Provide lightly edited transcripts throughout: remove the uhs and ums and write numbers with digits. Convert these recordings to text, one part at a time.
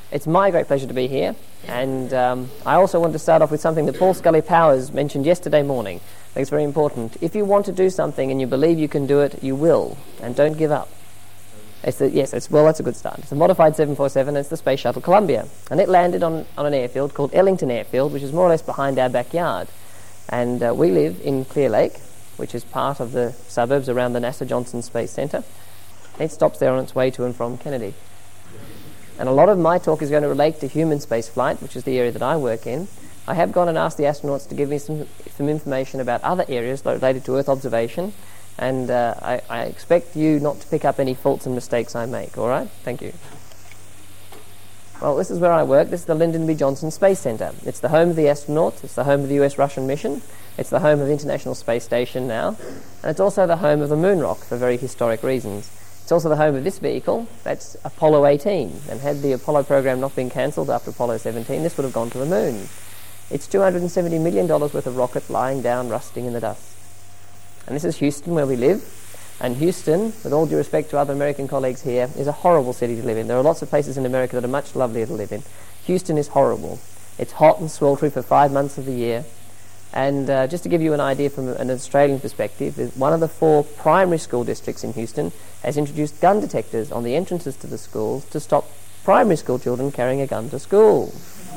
It's my great pleasure to be here, and I also want to start off with something that Paul Scully-Powers mentioned yesterday morning. I think it's very important. If you want to do something and you believe you can do it, you will, and don't give up. That's a good start. It's a modified 747, and it's the Space Shuttle Columbia, and it landed on an airfield called Ellington Airfield, which is more or less behind our backyard, and we live in Clear Lake, which is part of the suburbs around the NASA Johnson Space Center. It stops there on its way to and from Kennedy. And a lot of my talk is going to relate to human space flight, which is the area that I work in. I have gone and asked the astronauts to give me some information about other areas related to Earth observation, and I expect you not to pick up any faults and mistakes I make, all right? Thank you. Well, this is where I work. This is the Lyndon B. Johnson Space Center. It's the home of the astronauts. It's the home of the US-Russian mission. It's the home of the International Space Station now. And it's also the home of the moon rock for very historic reasons. It's also the home of this vehicle. That's Apollo 18. And had the Apollo program not been cancelled after Apollo 17, this would have gone to the moon. It's $270 million worth of rocket lying down, rusting in the dust. And this is Houston, where we live. And Houston, with all due respect to other American colleagues here, is a horrible city to live in. There are lots of places in America that are much lovelier to live in. Houston is horrible. It's hot and sweltering for 5 months of the year. And just to give you an idea from an Australian perspective, one of the 4 primary school districts in Houston has introduced gun detectors on the entrances to the schools to stop primary school children carrying a gun to school.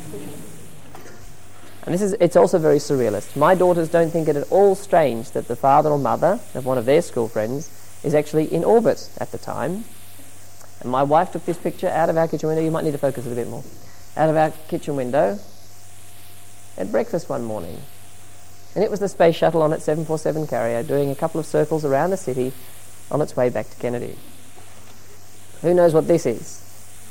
And it's also very surrealist. My daughters don't think it at all strange that the father or mother of one of their school friends is actually in orbit at the time. And my wife took this picture out of our kitchen window. You might need to focus it a bit more. Out of our kitchen window at breakfast one morning. And it was the space shuttle on its 747 carrier doing a couple of circles around the city on its way back to Kennedy. Who knows what this is?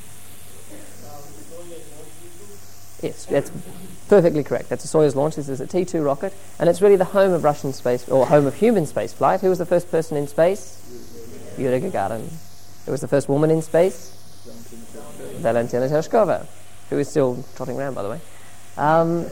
Yes, that's perfectly correct. That's a Soyuz launch. This is a T-2 rocket, and it's really the home of Russian space, or home of human space flight. Who was the first person in space? Yuri Gagarin. Who was the first woman in space? Valentina Tereshkova, who is still trotting around, by the way.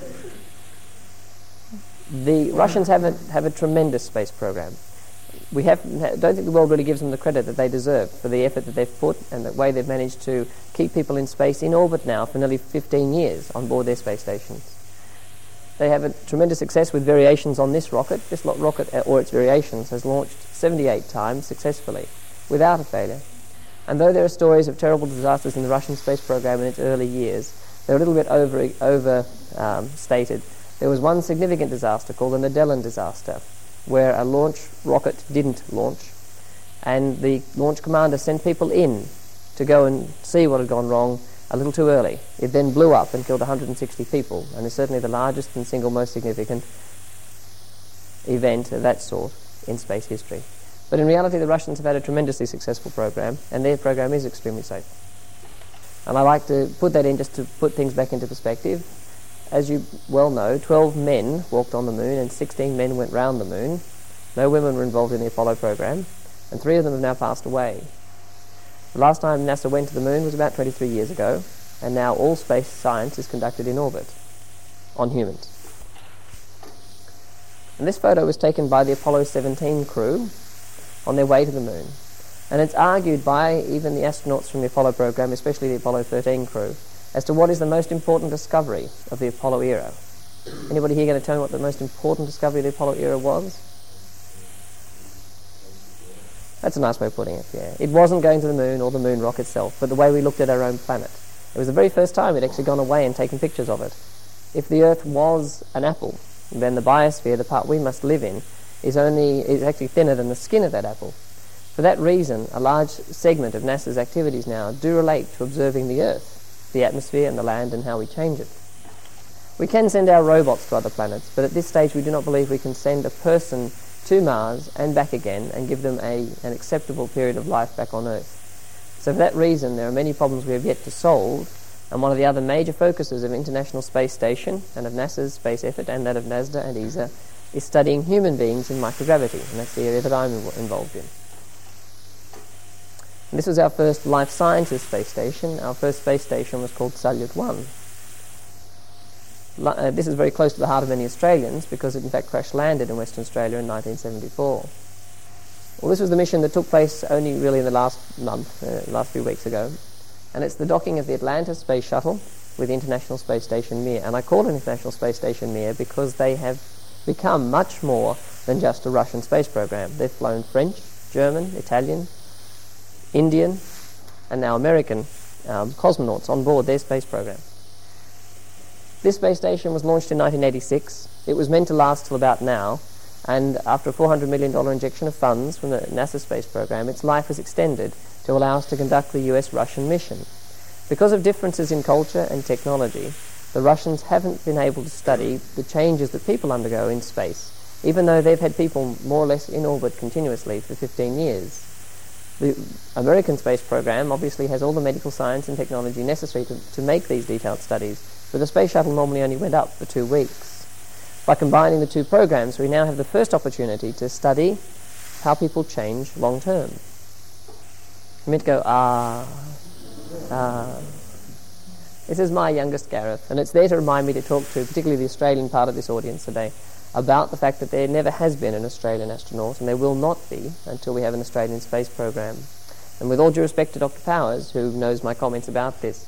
The Russians have a tremendous space program. Don't think the world really gives them the credit that they deserve for the effort that they've put and the way they've managed to keep people in space in orbit now for nearly 15 years on board their space stations. They have a tremendous success with variations on this rocket. This rocket, or its variations, has launched 78 times successfully, without a failure. And though there are stories of terrible disasters in the Russian space program in its early years, they're a little bit overstated. There was one significant disaster called the Nedelin disaster, where a launch rocket didn't launch, and the launch commander sent people in to go and see what had gone wrong a little too early. It then blew up and killed 160 people, and is certainly the largest and single most significant event of that sort in space history. But in reality, the Russians have had a tremendously successful program, and their program is extremely safe. And I like to put that in just to put things back into perspective. As you well know, 12 men walked on the moon and 16 men went round the moon. No women were involved in the Apollo program, and 3 of them have now passed away. The last time NASA went to the moon was about 23 years ago, and now all space science is conducted in orbit, on humans. And this photo was taken by the Apollo 17 crew on their way to the moon. And it's argued by even the astronauts from the Apollo program, especially the Apollo 13 crew, as to what is the most important discovery of the Apollo era. Anybody here going to tell me what the most important discovery of the Apollo era was? That's a nice way of putting it, yeah. It wasn't going to the moon or the moon rock itself, but the way we looked at our own planet. It was the very first time we'd actually gone away and taken pictures of it. If the Earth was an apple, then the biosphere, the part we must live in, is actually thinner than the skin of that apple. For that reason, a large segment of NASA's activities now do relate to observing the Earth, the atmosphere and the land, and how we change it. We can send our robots to other planets, but at this stage we do not believe we can send a person to Mars and back again and give them an acceptable period of life back on Earth. So for that reason, there are many problems we have yet to solve, and one of the other major focuses of International Space Station and of NASA's space effort and that of NASDA and ESA is studying human beings in microgravity, and that's the area that I'm involved in. And this was our first life sciences space station. Our first space station was called Salyut 1. This is very close to the heart of many Australians because it in fact crash-landed in Western Australia in 1974. Well, this was the mission that took place only really in the last month, last few weeks ago. And it's the docking of the Atlantis space shuttle with the International Space Station Mir. And I call it International Space Station Mir because they have become much more than just a Russian space program. They've flown French, German, Italian, Indian, and now American cosmonauts on board their space program. This space station was launched in 1986. It was meant to last till about now, and after a $400 million injection of funds from the NASA space program, its life was extended to allow us to conduct the US-Russian mission. Because of differences in culture and technology, the Russians haven't been able to study the changes that people undergo in space, even though they've had people more or less in orbit continuously for 15 years. The American space program obviously has all the medical science and technology necessary to make these detailed studies, but the space shuttle normally only went up for 2 weeks. By combining the two programs, we now have the first opportunity to study how people change long term. You meant to go, This is my youngest Gareth, and it's there to remind me to talk to particularly the Australian part of this audience today about the fact that there never has been an Australian astronaut, and there will not be until we have an Australian space program. And with all due respect to Dr. Powers, who knows my comments about this,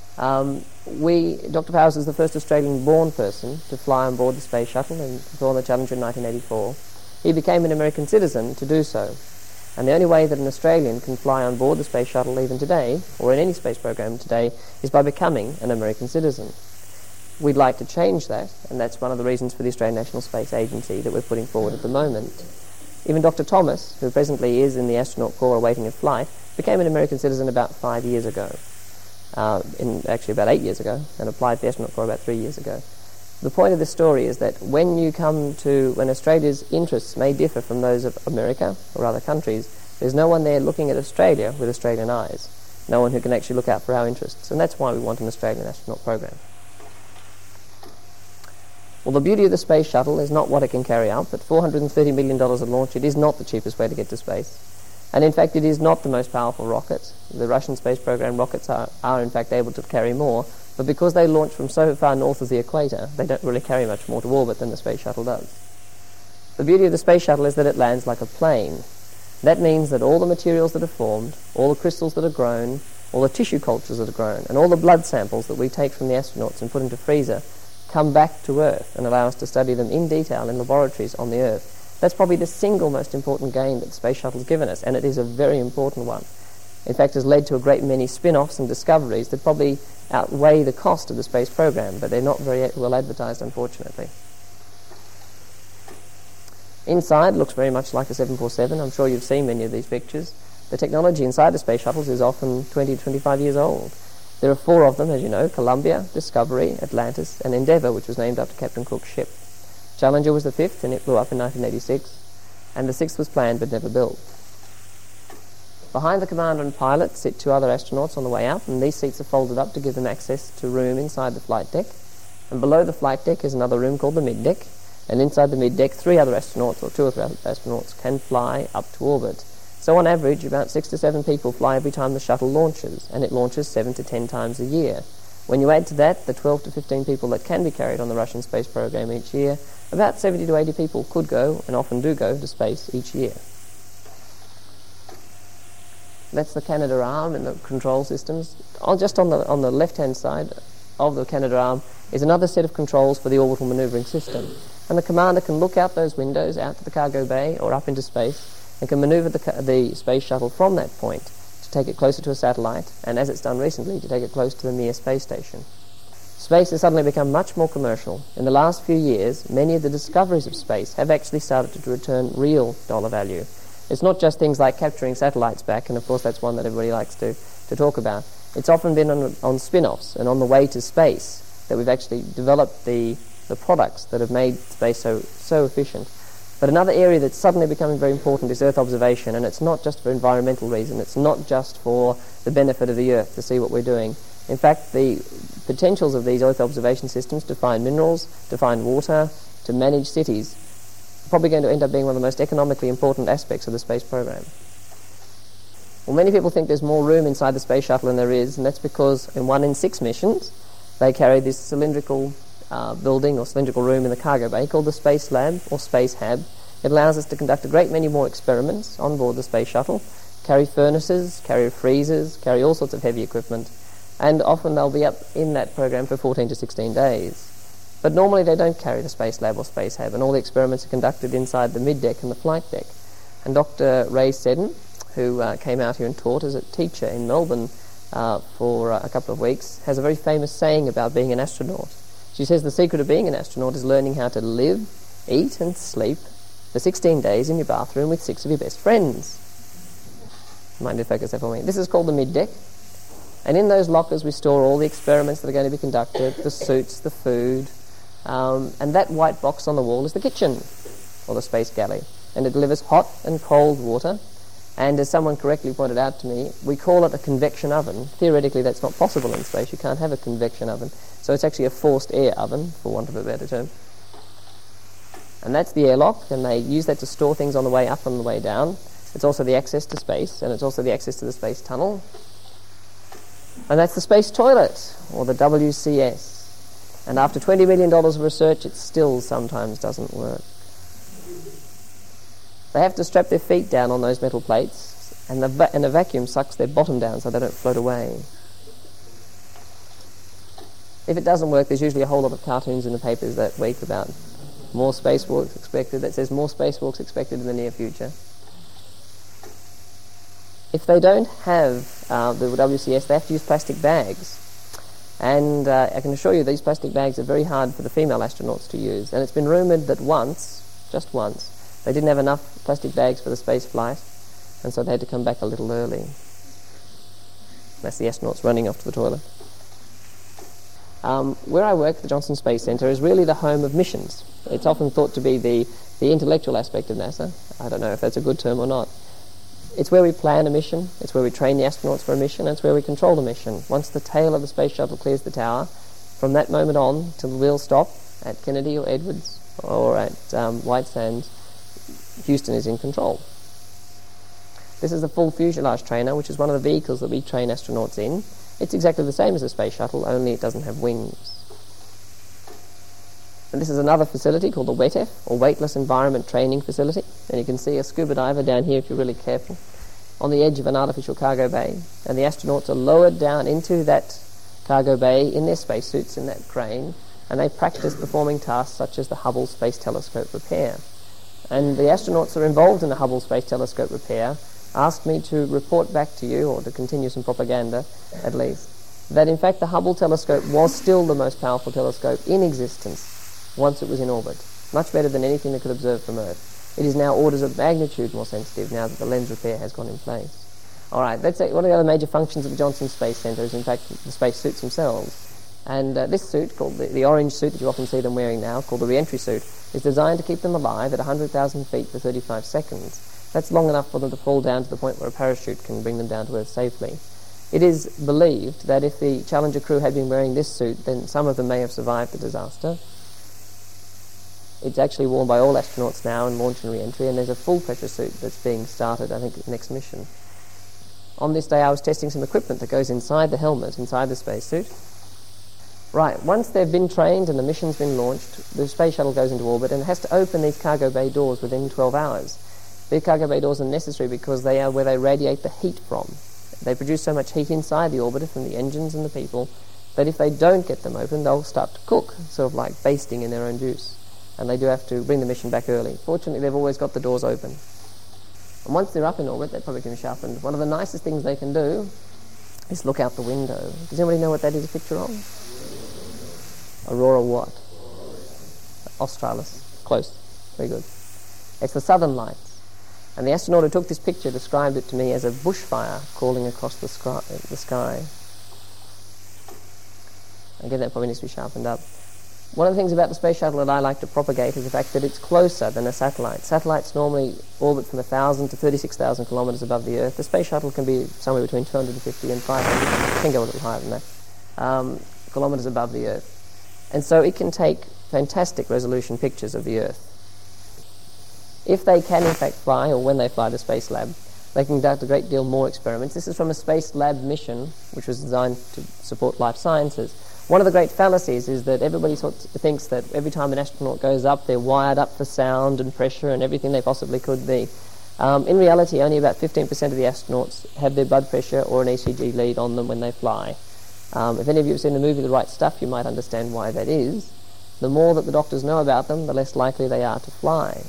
Dr. Powers is the first Australian-born person to fly on board the space shuttle and perform the Challenger in 1984. He became an American citizen to do so. And the only way that an Australian can fly on board the space shuttle even today, or in any space program today, is by becoming an American citizen. We'd like to change that, and that's one of the reasons for the Australian National Space Agency that we're putting forward at the moment. Even Dr. Thomas, who presently is in the astronaut corps awaiting a flight, became an American citizen about 5 years ago. Actually about 8 years ago, and applied to the astronaut corps about 3 years ago. The point of the story is that when Australia's interests may differ from those of America or other countries, there's no one there looking at Australia with Australian eyes. No one who can actually look out for our interests. And that's why we want an Australian astronaut program. Well, the beauty of the space shuttle is not what it can carry out, but $430 million at launch. It is not the cheapest way to get to space. And in fact, it is not the most powerful rocket. The Russian space program rockets are in fact able to carry more, but because they launch from so far north of the equator, they don't really carry much more to orbit than the space shuttle does. The beauty of the space shuttle is that it lands like a plane. That means that all the materials that are formed, all the crystals that are grown, all the tissue cultures that are grown, and all the blood samples that we take from the astronauts and put into freezer come back to Earth and allow us to study them in detail in laboratories on the Earth. That's probably the single most important gain that the space shuttle's given us, and it is a very important one. In fact, has led to a great many spin-offs and discoveries that probably outweigh the cost of the space program, but they're not very well advertised, unfortunately. Inside looks very much like a 747. I'm sure you've seen many of these pictures. The technology inside the space shuttles is often 20 to 25 years old. There are 4 of them, as you know: Columbia, Discovery, Atlantis, and Endeavour, which was named after Captain Cook's ship. Challenger was the 5th, and it blew up in 1986, and the 6th was planned but never built. Behind the commander and pilot sit 2 other astronauts on the way out, and these seats are folded up to give them access to room inside the flight deck. And below the flight deck is another room called the mid-deck, and inside the mid-deck 3 other astronauts, or 2 or 3 other astronauts, can fly up to orbit. So on average, about 6 to 7 people fly every time the shuttle launches, and it launches 7 to 10 times a year. When you add to that the 12 to 15 people that can be carried on the Russian space program each year, about 70 to 80 people could go, and often do go, to space each year. That's the Canadarm and the control systems. Just on the left-hand side of the Canadarm is another set of controls for the orbital manoeuvring system. And the commander can look out those windows, out to the cargo bay or up into space, and can manoeuvre the space shuttle from that point to take it closer to a satellite, and as it's done recently, to take it close to the Mir space station. Space has suddenly become much more commercial. In the last few years, many of the discoveries of space have actually started to return real dollar value. It's not just things like capturing satellites back, and of course that's one that everybody likes to talk about. It's often been on spin-offs and on the way to space that we've actually developed the products that have made space so efficient. But another area that's suddenly becoming very important is Earth observation, and it's not just for environmental reason. It's not just for the benefit of the Earth to see what we're doing. In fact, the potentials of these Earth observation systems to find minerals, to find water, to manage cities, are probably going to end up being one of the most economically important aspects of the space program. Well, many people think there's more room inside the space shuttle than there is, and that's because in 1 in 6 missions, they carry this cylindrical building or cylindrical room in the cargo bay called the Space Lab or Space Hab. It allows us to conduct a great many more experiments on board the space shuttle, carry furnaces, carry freezers, carry all sorts of heavy equipment, and often they'll be up in that program for 14 to 16 days. But normally they don't carry the Space Lab or Space Hab, and all the experiments are conducted inside the mid-deck and the flight deck. And Dr. Ray Seddon, who came out here and taught as a teacher in Melbourne for a couple of weeks, has a very famous saying about being an astronaut. She says the secret of being an astronaut is learning how to live, eat and sleep for 16 days in your bathroom with 6 of your best friends. Mind you focus that for me. This is called the mid-deck. And in those lockers we store all the experiments that are going to be conducted, the suits, the food, and that white box on the wall is the kitchen, or the space galley. And it delivers hot and cold water. And as someone correctly pointed out to me, we call it a convection oven. Theoretically that's not possible in space. You can't have a convection oven. So it's actually a forced air oven, for want of a better term. And that's the airlock, and they use that to store things on the way up and the way down. It's also the access to space, and it's also the access to the space tunnel. And that's the space toilet, or the WCS. And after $20 million of research, it still sometimes doesn't work. They have to strap their feet down on those metal plates, and a vacuum sucks their bottom down so they don't float away. If it doesn't work, there's usually a whole lot of cartoons in the papers that week about more spacewalks expected, that says more spacewalks expected in the near future. If they don't have the WCS, they have to use plastic bags. And I can assure you these plastic bags are very hard for the female astronauts to use. And it's been rumoured that just once, they didn't have enough plastic bags for the space flight, and so they had to come back a little early. That's the astronauts running off to the toilet. Where I work, the Johnson Space Centre, is really the home of missions. It's often thought to be the intellectual aspect of NASA. I don't know if that's a good term or not. It's where we plan a mission, it's where we train the astronauts for a mission, and it's where we control the mission. Once the tail of the space shuttle clears the tower, from that moment on till the wheels stop at Kennedy or Edwards or at White Sands, Houston is in control. This is the full fuselage trainer, which is one of the vehicles that we train astronauts in. It's exactly the same as a space shuttle, only it doesn't have wings. And this is another facility called the WETF, or Weightless Environment Training Facility. And you can see a scuba diver down here, if you're really careful, on the edge of an artificial cargo bay. And the astronauts are lowered down into that cargo bay in their spacesuits in that crane, and they practice performing tasks such as the Hubble Space Telescope repair. And the astronauts are involved in the Hubble Space Telescope repair asked me to report back to you, or to continue some propaganda at least, that in fact the Hubble telescope was still the most powerful telescope in existence once it was in orbit. Much better than anything that could observe from Earth. It is now orders of magnitude more sensitive now that the lens repair has gone in place. Alright, that's one of the other major functions of the Johnson Space Centre is in fact the space suits themselves. And this suit, called the orange suit that you often see them wearing now, called the re-entry suit, is designed to keep them alive at 100,000 feet for 35 seconds. That's long enough for them to fall down to the point where a parachute can bring them down to Earth safely. It is believed that if the Challenger crew had been wearing this suit, then some of them may have survived the disaster. It's actually worn by all astronauts now in launch and re-entry, and there's a full pressure suit that's being started, I think, next mission. On this day I was testing some equipment that goes inside the helmet, inside the spacesuit. Right, once they've been trained and the mission's been launched, the space shuttle goes into orbit and it has to open these cargo bay doors within 12 hours. These cargo bay doors are necessary because they are where they radiate the heat from. They produce so much heat inside the orbiter from the engines and the people that if they don't get them open, they'll start to cook, sort of like basting in their own juice. And they do have to bring the mission back early. Fortunately, they've always got the doors open. And once they're up in orbit, they probably can be sharpened. One of the nicest things they can do is look out the window. Does anybody know what that is a picture of? Aurora what? Australis. Close. Very good. It's the Southern Lights. And the astronaut who took this picture described it to me as a bushfire crawling across the sky. Again, that probably needs to be sharpened up. One of the things about the space shuttle that I like to propagate is the fact that it's closer than a satellite. Satellites normally orbit from 1,000 to 36,000 kilometres above the Earth. The space shuttle can be somewhere between 250 and 500, can go a little higher than that, kilometres above the Earth. And so it can take fantastic resolution pictures of the Earth. If they can in fact fly, or when they fly the Space Lab, they can conduct a great deal more experiments. This is from a Space Lab mission, which was designed to support life sciences. One of the great fallacies is that everybody thinks that every time an astronaut goes up, they're wired up for sound and pressure and everything they possibly could be. In reality, only about 15% of the astronauts have their blood pressure or an ECG lead on them when they fly. If any of you have seen the movie The Right Stuff, you might understand why that is. The more that the doctors know about them, the less likely they are to fly.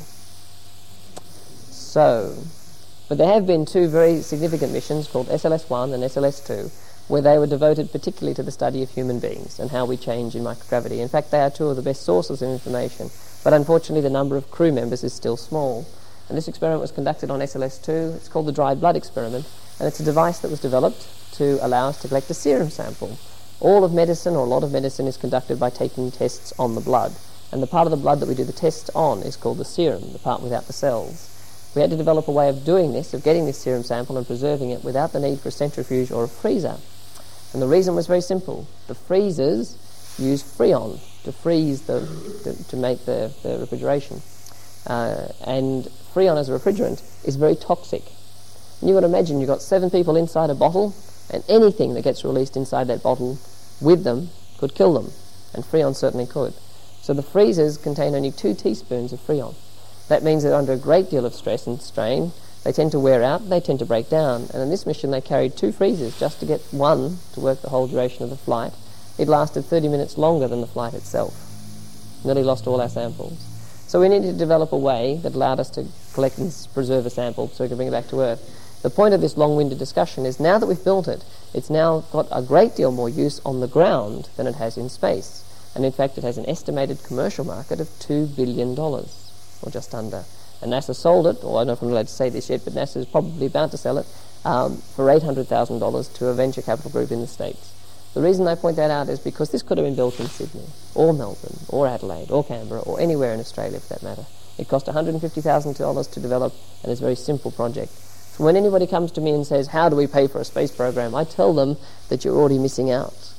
But there have been two very significant missions called SLS-1 and SLS-2, where they were devoted particularly to the study of human beings and how we change in microgravity. In fact, they are two of the best sources of information, but unfortunately the number of crew members is still small. And this experiment was conducted on SLS-2. It's called the dried blood experiment, and it's a device that was developed to allow us to collect a serum sample. All of medicine, or a lot of medicine, is conducted by taking tests on the blood, and the part of the blood that we do the tests on is called the serum, the part without the cells. We had to develop a way of doing this, of getting this serum sample and preserving it without the need for a centrifuge or a freezer. And the reason was very simple. The freezers use Freon to freeze to make the refrigeration. And Freon as a refrigerant is very toxic. And you've got to imagine you've got 7 people inside a bottle, and anything that gets released inside that bottle with them could kill them. And Freon certainly could. So the freezers contain only 2 teaspoons of Freon. That means that under a great deal of stress and strain, they tend to wear out, they tend to break down. And in this mission they carried 2 freezers just to get one to work the whole duration of the flight. It lasted 30 minutes longer than the flight itself. Nearly lost all our samples. So we needed to develop a way that allowed us to collect and preserve a sample so we could bring it back to Earth. The point of this long-winded discussion is now that we've built it, it's now got a great deal more use on the ground than it has in space. And in fact it has an estimated commercial market of $2 billion. Or just under. And NASA sold it, or I don't know if I'm allowed to say this yet, but NASA is probably about to sell it for $800,000 to a venture capital group in the States. The reason I point that out is because this could have been built in Sydney, or Melbourne, or Adelaide, or Canberra, or anywhere in Australia for that matter. It cost $150,000 to develop, and it's a very simple project. So when anybody comes to me and says, how do we pay for a space program, I tell them that you're already missing out.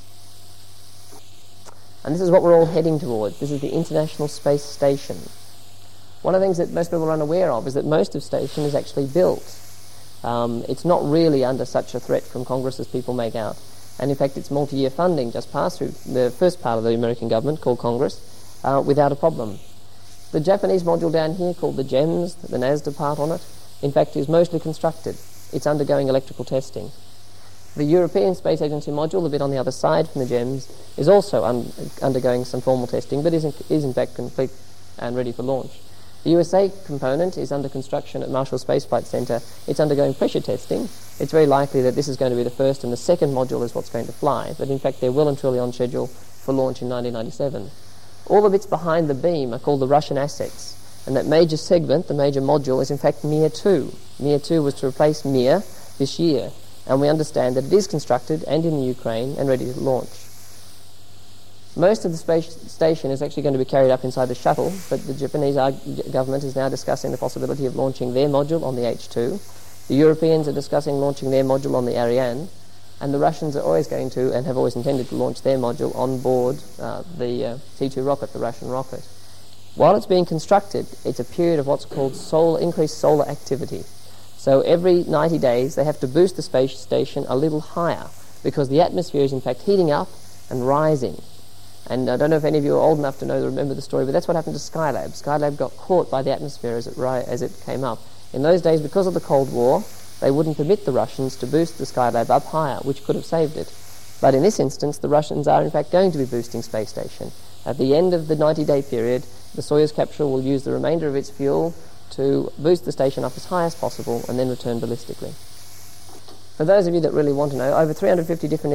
And this is what we're all heading towards. This is the International Space Station. One of the things that most people are unaware of is that most of station is actually built. It's not really under such a threat from Congress as people make out. And in fact, its multi-year funding just passed through the first part of the American government, called Congress, without a problem. The Japanese module down here, called the GEMS, the NASDA part on it, in fact is mostly constructed. It's undergoing electrical testing. The European Space Agency module, the bit on the other side from the GEMS, is also undergoing some formal testing, but is in fact complete and ready for launch. The USA component is under construction at Marshall Space Flight Center. It's undergoing pressure testing. It's very likely that this is going to be the first, and the second module is what's going to fly. But in fact, they're well and truly on schedule for launch in 1997. All the bits behind the beam are called the Russian assets. And that major segment, the major module, is in fact Mir 2. Mir 2 was to replace Mir this year. And we understand that it is constructed and in the Ukraine and ready to launch. Most of the space station is actually going to be carried up inside the shuttle, but the Japanese government is now discussing the possibility of launching their module on the H2. The Europeans are discussing launching their module on the Ariane, and the Russians are always going to, and have always intended to, launch their module on board the T-2 rocket, the Russian rocket. While it's being constructed, it's a period of what's called increased solar activity. So every 90 days they have to boost the space station a little higher, because the atmosphere is in fact heating up and rising. And I don't know if any of you are old enough to remember the story, but that's what happened to Skylab. Skylab got caught by the atmosphere as it came up. In those days, because of the Cold War, they wouldn't permit the Russians to boost the Skylab up higher, which could have saved it. But in this instance, the Russians are in fact going to be boosting space station. At the end of the 90-day period, the Soyuz capsule will use the remainder of its fuel to boost the station up as high as possible and then return ballistically. For those of you that really want to know, over 350 different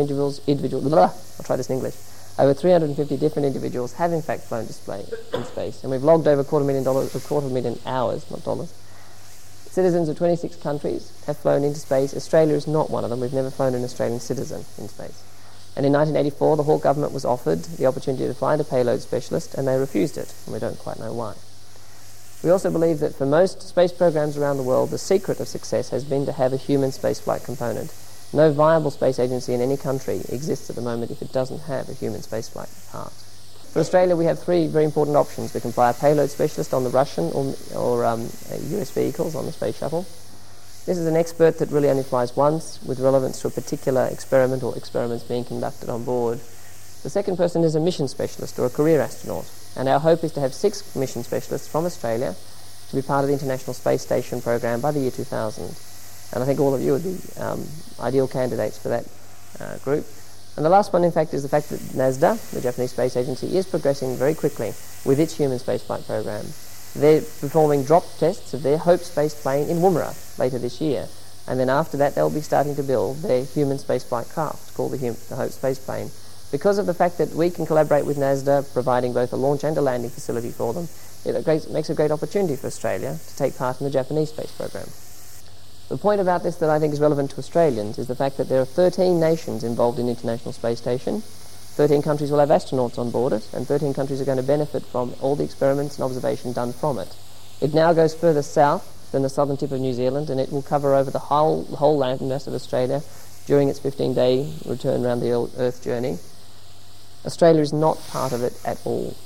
over 350 different individuals have in fact flown display in space, and we've logged over $250,000 hours, not dollars. Citizens of 26 countries have flown into space. Australia is not one of them. We've never flown an Australian citizen in space. And in 1984, the Hawke government was offered the opportunity to fly a payload specialist, and they refused it, and we don't quite know why. We also believe that for most space programs around the world, the secret of success has been to have a human spaceflight component. No viable space agency in any country exists at the moment if it doesn't have a human spaceflight part. For Australia, we have 3 very important options. We can fly a payload specialist on the Russian or US vehicles on the space shuttle. This is an expert that really only flies once with relevance to a particular experiment or experiments being conducted on board. The second person is a mission specialist or a career astronaut, and our hope is to have 6 mission specialists from Australia to to be part of the International Space Station program by the year 2000. And I think all of you would be ideal candidates for that group. And the last one, in fact, is the fact that NASDA, the Japanese Space Agency, is progressing very quickly with its human spaceflight program. They're performing drop tests of their Hope space plane in Woomera later this year. And then after that, they'll be starting to build their human spaceflight craft called the Hope space plane. Because of the fact that we can collaborate with NASDA, providing both a launch and a landing facility for them, it makes a great opportunity for Australia to take part in the Japanese space program. The point about this that I think is relevant to Australians is the fact that there are 13 nations involved in the International Space Station. 13 countries will have astronauts on board it, and 13 countries are going to benefit from all the experiments and observation done from it. It now goes further south than the southern tip of New Zealand, and it will cover over the whole landmass of Australia during its 15-day return around the Earth journey. Australia is not part of it at all.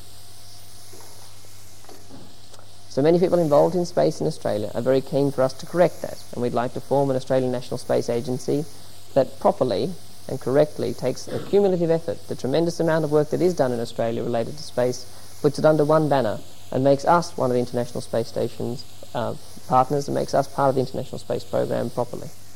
So many people involved in space in Australia are very keen for us to correct that, and we'd like to form an Australian National Space Agency that properly and correctly takes a cumulative effort, the tremendous amount of work that is done in Australia related to space, puts it under one banner and makes us one of the International Space Station's partners and makes us part of the International Space Program properly.